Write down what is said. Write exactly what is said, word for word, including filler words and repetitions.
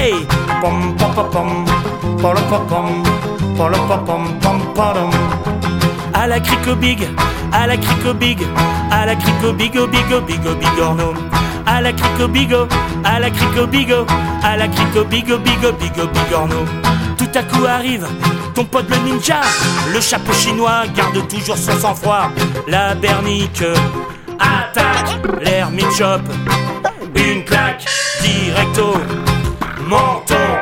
Hey, pom pom pom pom, pom pom pom, pom pom pom pom pom. À la cric au big, à la cric au big, à la cric au big au big au big au bigorneau. À la cric au bigo, à la cric au bigo, à la cric au big au big au big au bigorneau. Tout à coup arrive ton pote le ninja, le chapeau chinois garde toujours son sang-froid. La bernique attaque l'ermite chope, une claque directo menton.